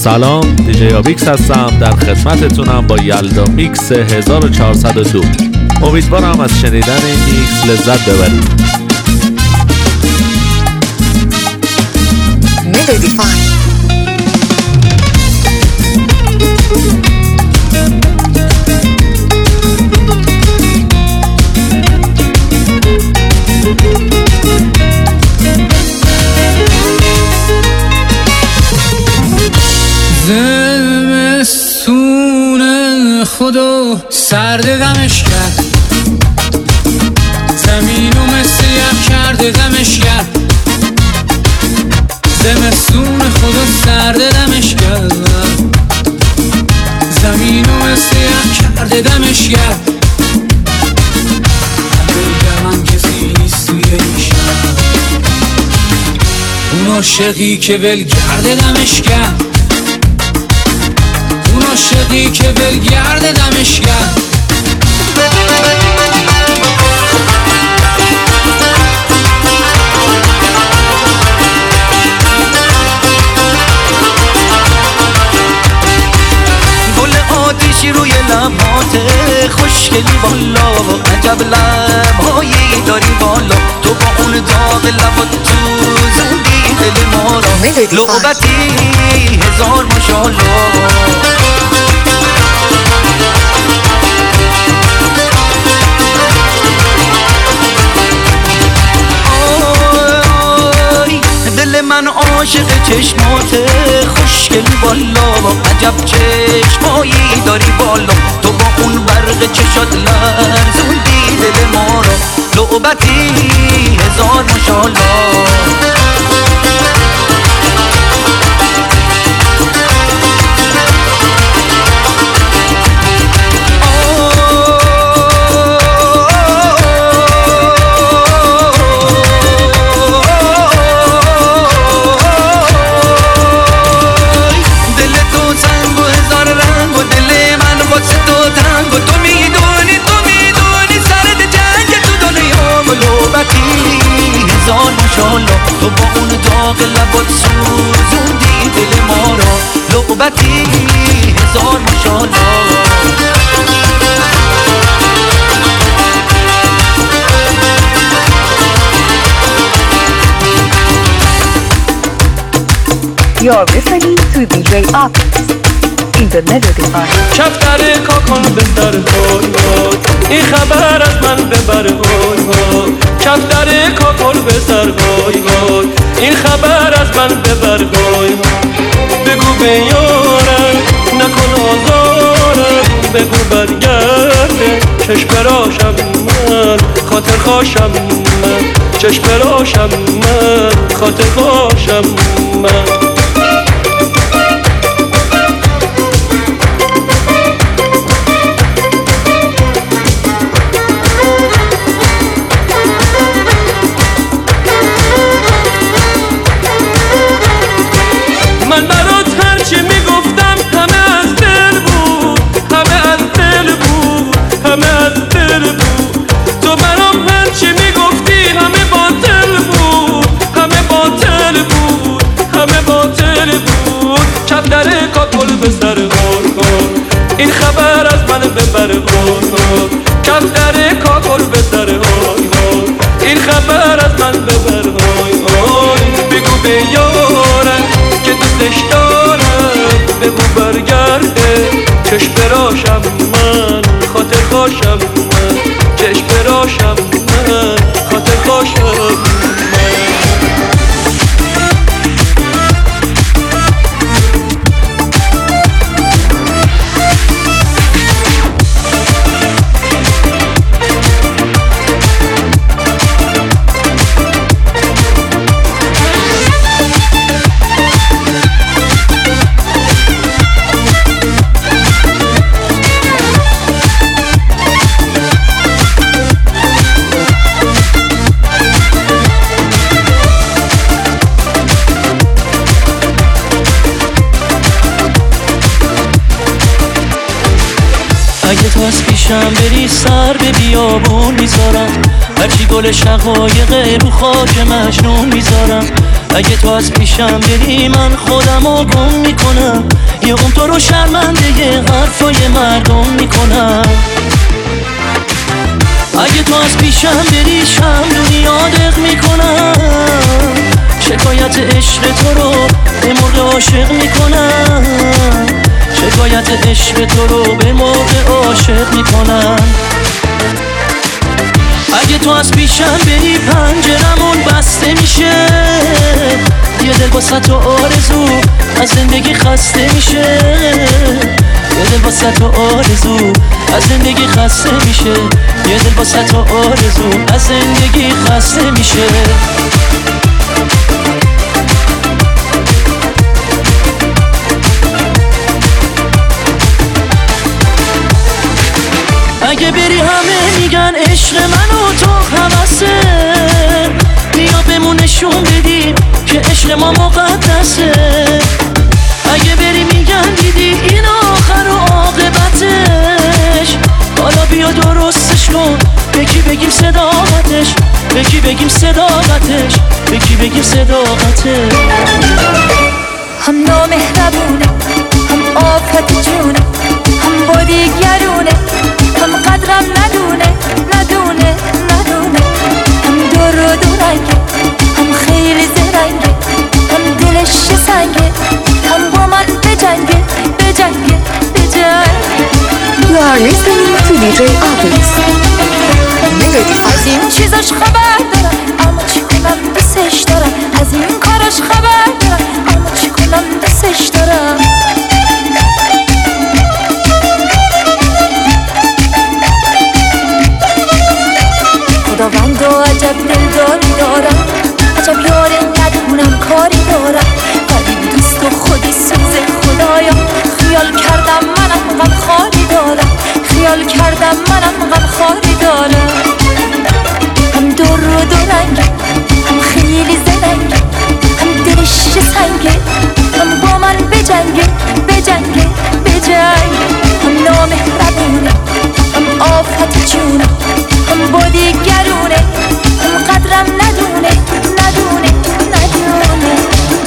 سلام، دیجی آبیکس هستم، در خدمتتونم با یلدا میکس 1402. امیدوارم از شنیدن این میکس لذت ببرید. زمستون خدا سرد غمش کرد، زمینو مثل یخ کرده دمش کرد. زمستون خدا سرد دمش کرد، زمینو مثل یخ کرده دمش کرد. من کسی نیست توی این شهر، اون عاشقی که ولگرد دمش کرد، اون عاشقی که ولگرد دمش کرد. گل آتیشی روی لبات خوشگلی والا، عجب لبهایی داری والا. تو با اون داغ لبات تو زندی دل ما را، لعبتی هزار ماشاءالله. دل من عاشق چشمات خوشگلی والا، عجب چشمایی داری والا. تو با اون برق چشات لرزوندی دل ما را، لعبتی هزار ماشاءالله. تو با اون داغ لبات سوزوندی دل ما را، لعبتی هزار ماشاءالله. You're listening to DJ Optics in the Melody Bar. کفتر کاکن بسر وای وای، این خبر از من ببر وای وای. کفتر کاکن بسر وای وای، این خبر از من ببر وای. بگو به یارم نکن آزارم، بگو برگرده چشم براشم من، خاطر خواشم من. چشم براشم من، خاطر خواشم من. من برات هرچی میگفتم همه از دل بود، همه از دل بود، همه از دل بود. تو برام هرچی میگفتی همه باطل بود، همه باطل بود، همه باطل بود. کفتر کاکل به سر غار، این خبر از من ببر غار. کفتر کاکل به سر غار، این خبر از من ببر غار. بگو به یارم که دوستش دارم، بگو برگرده چشم براشم من، خاطر خواشم من. چشم براشم من، خاطر خواشم من. اگه تو از پیشم بری سر به بیابون میذارم، هرچی گل شقایقه رو خاک مجنون میذارم. اگه تو از پیشم بری من خودمو گم میکنم، یه اون تو رو شرمنده یه حرفای مردم میکنم. اگه تو از پیشم بری شمدونی یادق میکنم، شکایت عشق تو رو به موقع عاشق میکنم، شکایت عشق تو رو به موقع عاشق میکنم. اگه تو از پیشم بری پنجرمون بسته میشه، یه دل واسه تو آرزو از زندگی خسته میشه، یه دل واسه تو آرزو از زندگی خسته میشه، یه دل واسه تو آرزو از زندگی خسته میشه. اگه بری همه میگن عشق من و تو هوسه، بیا بهمون نشون بدیم که عشق ما مقدسه. اگه بری میگن دیدی این آخر و عاقبتش، حالا بیا درستش کن، به کی بگیم صداقتش، به کی بگیم صداقتش، به کی بگیم صداقتش. هم نامهربونه، هم آفت جونه، هم با دیگرونه، هم قدرم ندونه ندونه ندونه، هم دور و دورنگه، هم خیلی زرنگه، هم دلش سنگه، هم با من بجنگه بجنگه بجنگه. You are listening to DJ Opix. از این چیزاش خبر دارم اما چی کنم دوستش دارم، از این کاراش خبر دارم اما چی کنم دوستش دارم. خداوند و عجب دلداری دارم، عجب یاره ندونم کاری دارم، ولی دوست و خودی سوز خدایا. خیال کردم منم غم خاری دارم، خیال کردم منم غم خاری دارم. هم دور و دورنگه، هم خیلی زرنگه، هم دلش سنگه، هم با من بجنگه بجنگه بجنگه. هم نامهربونه، هم آفت جونه، هم با دیگرونه، هم قدرم ندونه ندونه ندونه.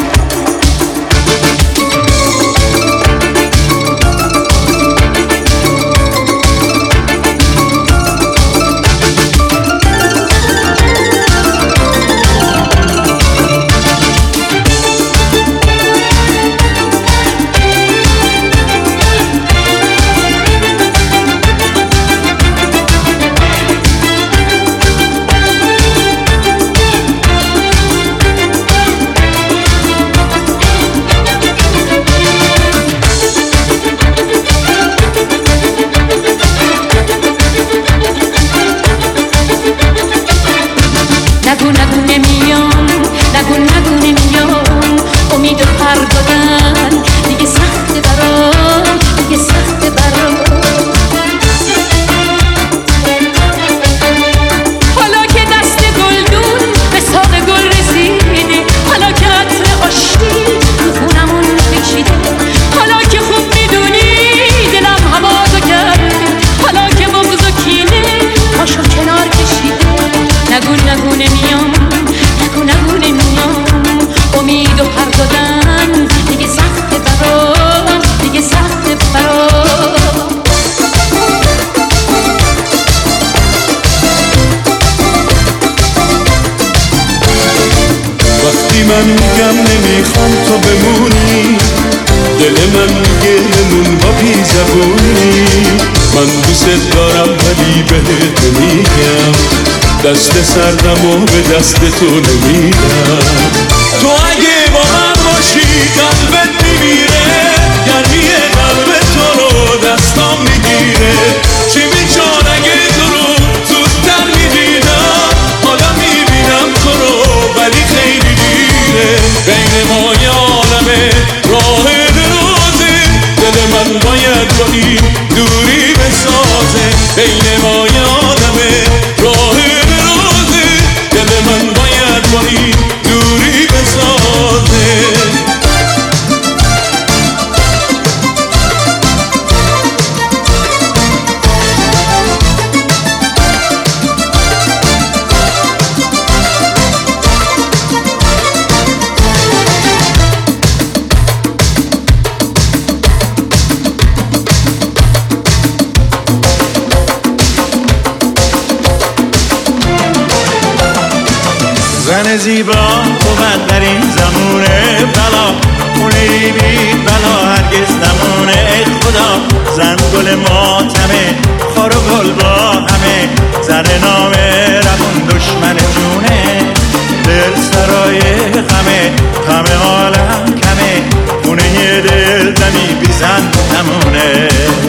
نگو نگو نمیام، نگو نگو نمیام، امید و پر دادن دیگه سخته برام، دیگه سخته برام. حالا که دست گلدون به ساق گل رسیده، حالا که عطر آشتی تو خونمون پیچیده، حالا که خوب میدونی دلم هوازو کرده، حالا که بغض و کینه پاشو کنار کشیده. نگو نگو نمیام، نگو نگو نمیام، امید و پر دادن دیگه سخته برام، دیگه سخته برام. وقتی من میگم نمیخوام تو بمونی، دل من میگه نمون با بی زبونی. من دوست دارم ولی بهت میگم، دست سردم و به دست تو نمیدم. تو اگه با من باشی قلبت میمیره، گرمی قلب تو رو دستام میگیره. چی میشد اگه تو رو زودتر میدیدم، حالا میبینم تو رو ولی خیلی دیره. بین ما یه عالمه راه درازه، دل من باید با این دوری بسازه. بین ما یه عالمه راه درازه، دل من باید با این دوری بسازه. زن زیبا بود در این زمونه بلا خونه بی بلا هرگز نمونه. ای خدا زن گل ماتمه خار و گل با همه زن نامه روون دشمن جونه. دل سرای غمه همه عالم کمه خونه دل دمی بی زن نمونه.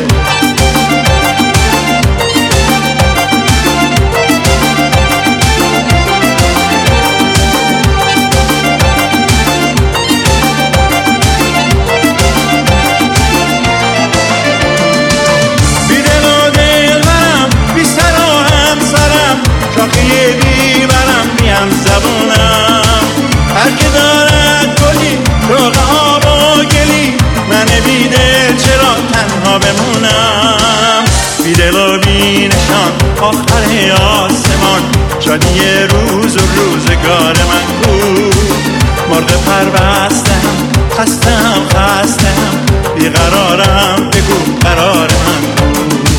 شاخه بیبرم میم زبونم هر که دارد گلی روغ آب و گلی من بیدل چرا تنها بمونم. بیدل و بی نشان آخر آسمان شادی روز و روزگار من کو. مرغ پربستم خستم بیقرارم بگو قرار من کو.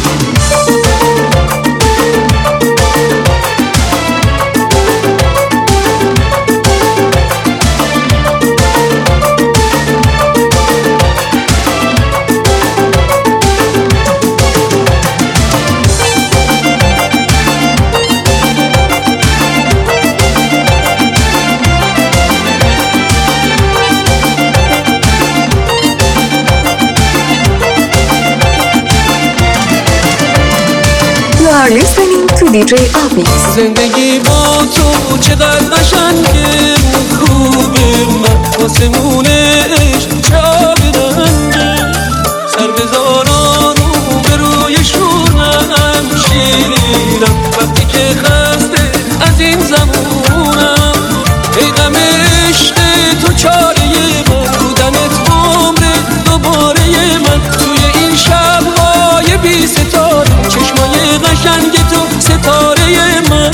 You are listening to DJ Abix. زندگی با تو چقدر قشنگه خوبه من آسمونه عشق چه آبرنگه سر بذاران رو به روی شونم شیرینم وقتی که خسته از این زمونم. ای غم عشق تو چاره من بودنت عمر دوباره من توی این شب‌های بی ستاره چشمای قشنگ تو ستاره من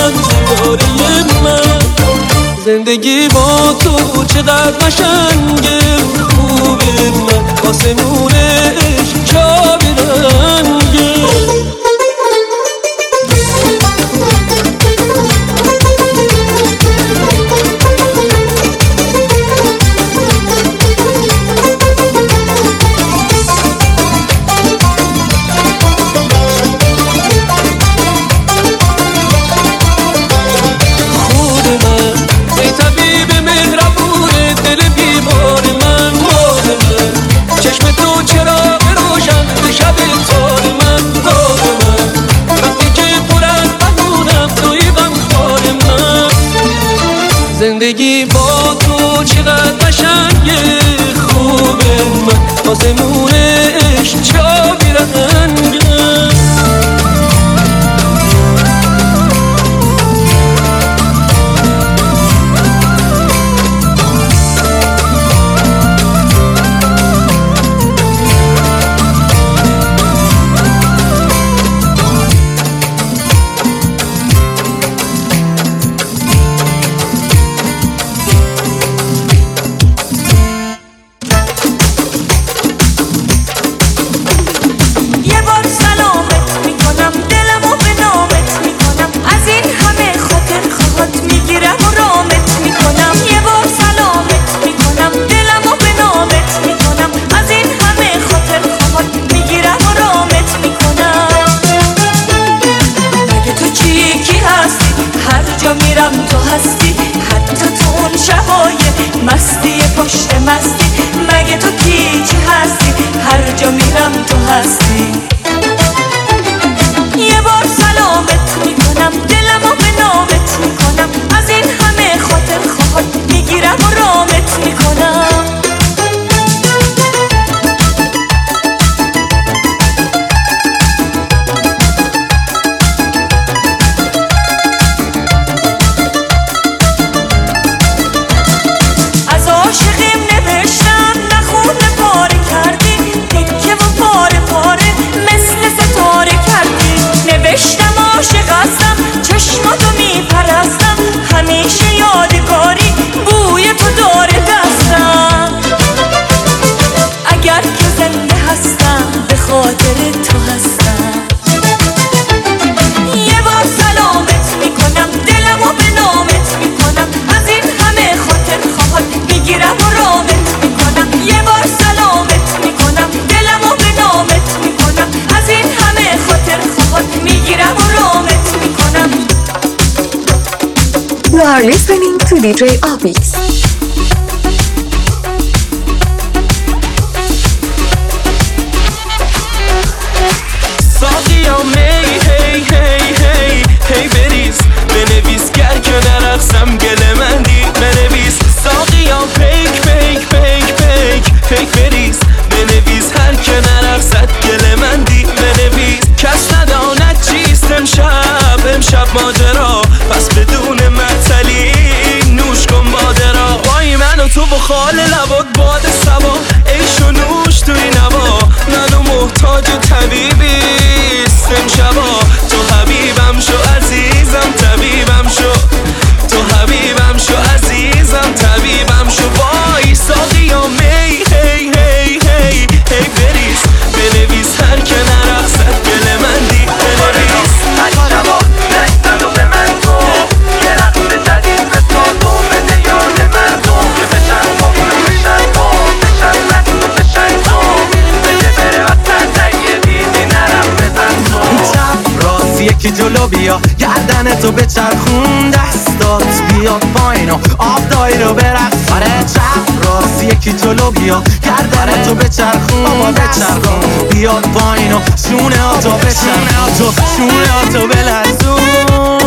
زندگی با تو چقدر قشنگه خوبه من آسمونه عشق جا برنگه. زندگی با تو چقدر قشنگه خوبه من آسمونه عشق جا بیرنگه. از عاشقیم نوشتم DJ Opix. ساقیا می هی هی هی هی بریز بنویس گر که نرقصم گله مندی بنویس ساقیا پیک پیک پیک پیک پیک بریز بنویس هر که نرقصد گله مندی بنویس کس نداند چیست امشب ماجرا پس بدون معطلی نوش کن باده را وای من و تو و خال لبات باد سبا عیش و نوش توی نوا منو محتاج طبیبیست امشبا تو حبیبم شو عزیزم طبیبم شو تو حبیبم شو عزیزم طبیبم شو وای ساقیا می هی هی هی هی بریز بنویس هر که نرقصد گله مندی بنویس عجبا نشتن و به من تو یه رقص جدید به تو بده یاد مردم که بشن تو بشن تو بشن رقص و بشن تو بده بره وطن تگه دیدی نرم بزن تو چپ راست یکی جلو بیا گردن تو بچرخون دستات بیا پایین و آب دایی رو برقص آره چپ راست یکی جلو بیا گردن تو بچرخون دستات بیا پایین و شونه ها تو بچرخون شونه ها تو بلرزون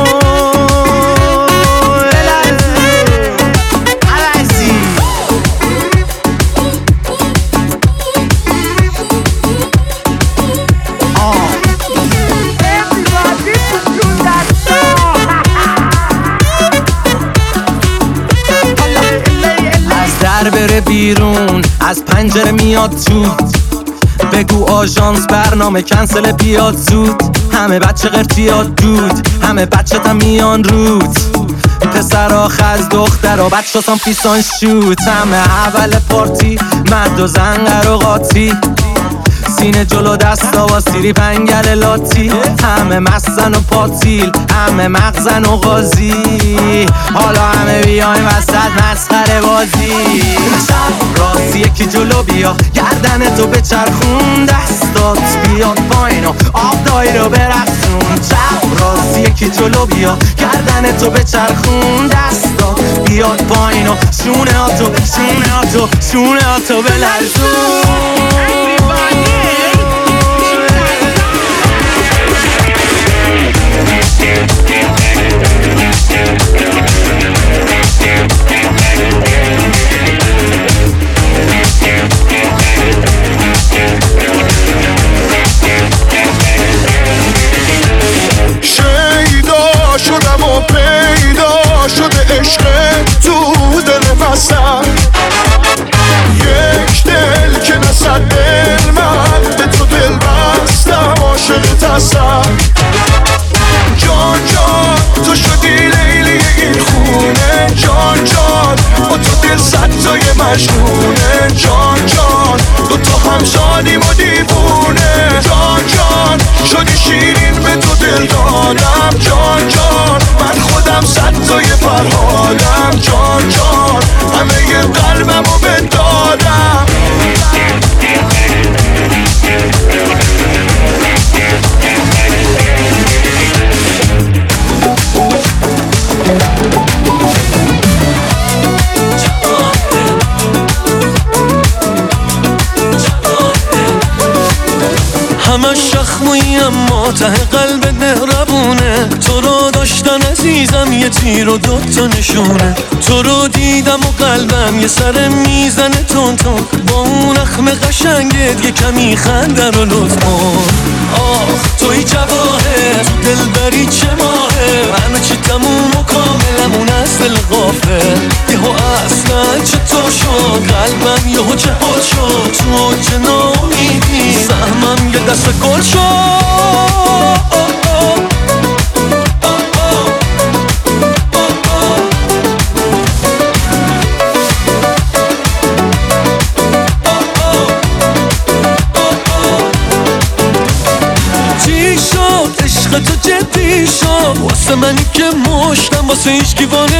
بره بیرون از پنجره میاد تو بگو آژانس برنامه کنسل بیاد زود همه بچه قرتیاد دود همه بچه تا میان رود پسرا خز دخترا بچه سام پیسان شوت همه اول پارتی مرد و زنگر و قاطی سینه جلو دستا و سیری پنگل لاتی همه مستن و پاتیل همه مغزن و غازی حالا همه بیایم وسط مسخره بازی چپ راست یکی جلو بیا گردن تو بچرخون دستات بیاد پایین و آب دایی رو برقصون چپ راست یکی جلو بیا گردن تو بچرخون دستات بیاد پایین و شونه ها تو شونه ها تو شونه ها تو بلرزون شیدا شدم و پیدا شده عشق تو دل وسط یک دل که نصد دل من به تو دل بستم عاشق تصم جان جان تو شدی لیلی این خونه جان جان با تو دل صد تای مجنونه جان جان دو تا هم شادیم و دیوونه جان جان شدی شیرین به تو دل دادم جان جان من خودم صد تای فرهادم جان جان همه ی قلبم رو بدادم همه شخموی اما ته قلب مهربونه تو رو داشتن عزیزم یه تیر و دوتا نشونه تو رو دیدم و قلبم یه سر میزنه تون تون با اون اخم قشنگت یه کمی خنده رو لطف کن آخ توی جواهر دل بری چه ماهه همه چی تموم و کاملمون از دل غافه یهو اصلا چطور شد قلبم یهو جهاد شد تو چه نامیدی سهمم یه دست گل شد تو جدی شد واسه منی که مشتم واسه هیچ گیوانه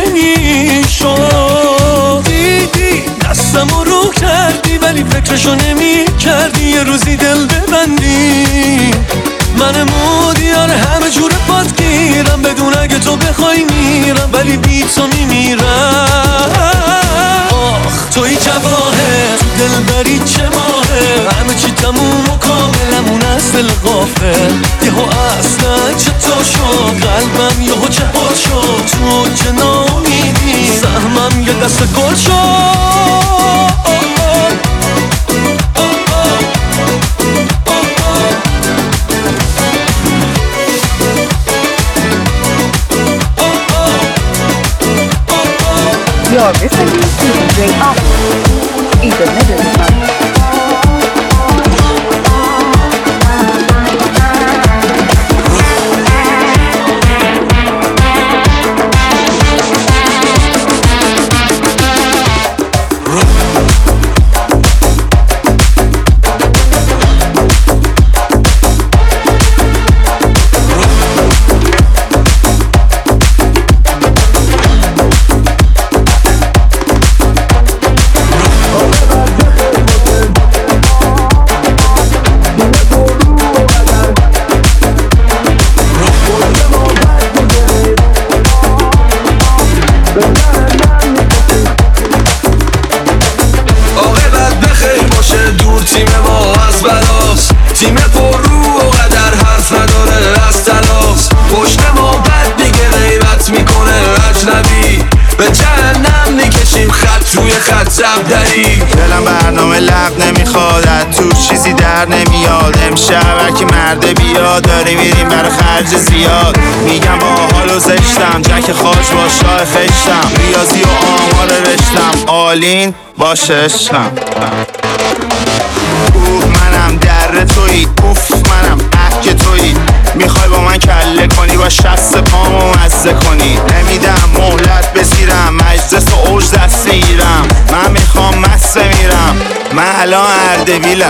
میشد دیدی دستم رو کردی ولی فکرشو نمی کردی یه روزی دل ببندی من مودیار همه جور پات گیرم بدون اگه تو بخوای میرم ولی ولی بی تو میمیرم. آخ توی جواهر تو دلبری چه ماهه، همه چی تموم و کاملمون از دل غافل. یهو اصلا چطور شد قلبم یهو چهار شد، تو که نامیدی سهمم یه دست گل شد. You're listening to DJ Office in the Netherlands. تیم پر رو و قدر حرف نداره از تلاس، پشت ما بد دیگه غیبت میکنه اجنبی، به جهنم میکشیم خط روی خط زبدری. دلم برنامه لب نمیخواد، تو چیزی در نمیاد. امشب هرکی مرده بیاد، داری میریم برای خرج زیاد. میگم با حال و زشتم، جک خاج با شاه خشتم، ریاضی و آمار رشتم، آلین باشه عشقم. منم در تویی، اوف منم احک تویی، میخوای با من کله کنی با شست پامو مزه کنی. نمیدم مهلت بزیرم، مجلس و اوج دست میگیرم. من میخوام مست میرم، من الان اردبیلم.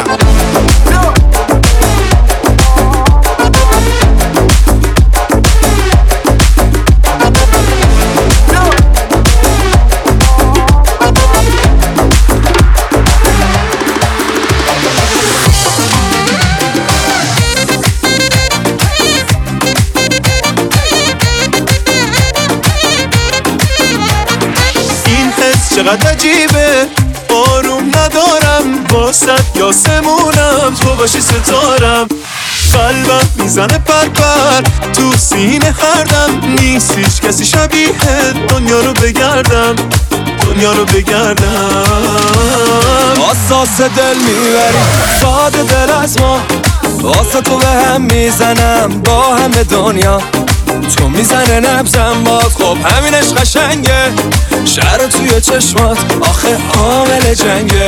چقدر عجیبه آروم ندارم، واسط یاسمونم تو باشی ستارم. قلبم میزنه پرپر تو سینه هردم، نیست هیچ کسی شبیه دنیا رو بگردم، دنیا رو بگردم. اساس دل میبری ساده دل از ما، واسه تو به هم میزنم با همه دنیا. تو میزنه نبزم باز، خب همینش قشنگه. شهر توی چشمات آخه عامل جنگه.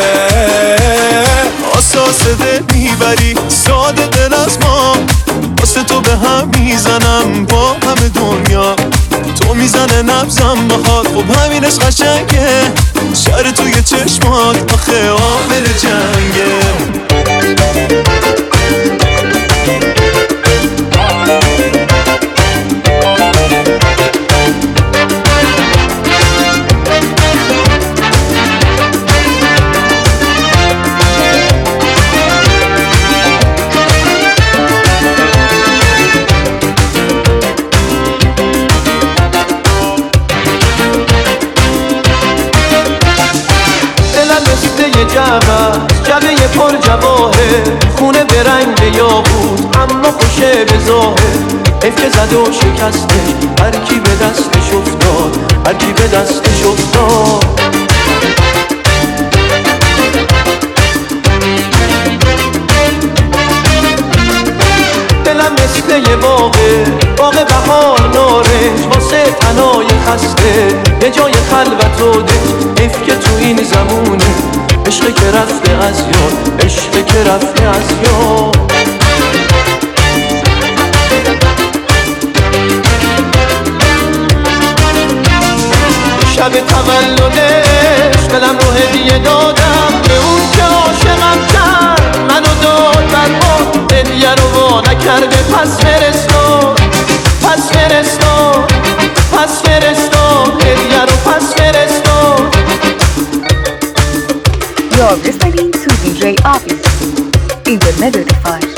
اساس دل میبری ساده دل از ما، واسه تو به هم میزنم با همه دنیا. تو میزنه نبزم باهات، خب همینش قشنگه. شهر توی چشمات آخه عامل جنگه. جبه پر جواهه، خونه به رنگ یاقوت اما خوشه به ظاهر. حیف که زد و شکسته، هر کی به دستش افتاد، هر کی به دستش افتاد. دلم مثل یه باغه، باغ بهار نارنج، واسه تنای خسته یه جای خلوت و دل. حیف که تو این زمونه عشق که رفته از یاد، عشق که رفته از یاد. شب تولدش دلم رو هدیه دادم به اون که عاشقم کرد، منو داد بر ما هدیه رو وا نکرده. پس فرستاد، پس فرستاد، پس فرستاد هدیه رو پس فرستاد. You're listening to DJ Office in the Netherlands.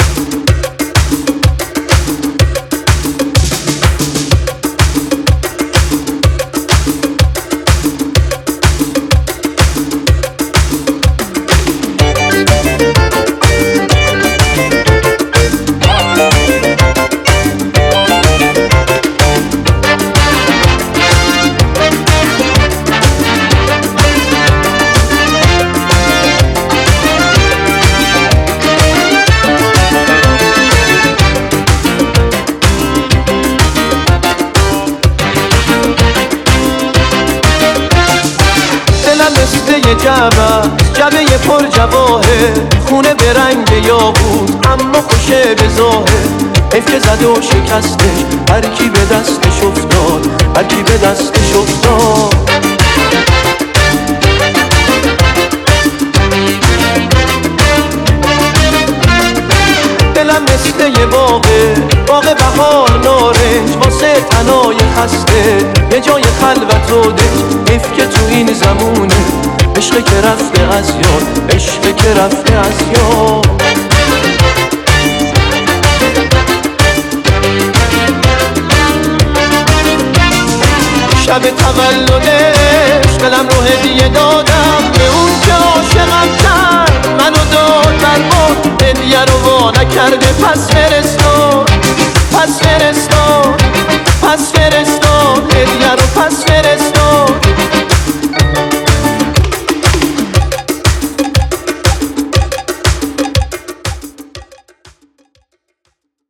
بست جبه پر جواهر خونه به رنگ یاقوت اما خوشه به ظاهر حیف که زد و شکستش هر کی به دستش افتاد هر کی به دستش افتاد دلم مثل یه باغه باغ بهار نارنج واسه تنای خسته یه جای خلوت و دج حیف که تو این زمونه عشق که رفته از یاد عشق که رفته از یاد شب تولدش دلم رو هدیه دادم به اون که عاشقم کرد منو داد برباد هدیه رو وا نکرده پس فرستاد پس فرستاد پس فرستاد هدیه رو پس فرستاد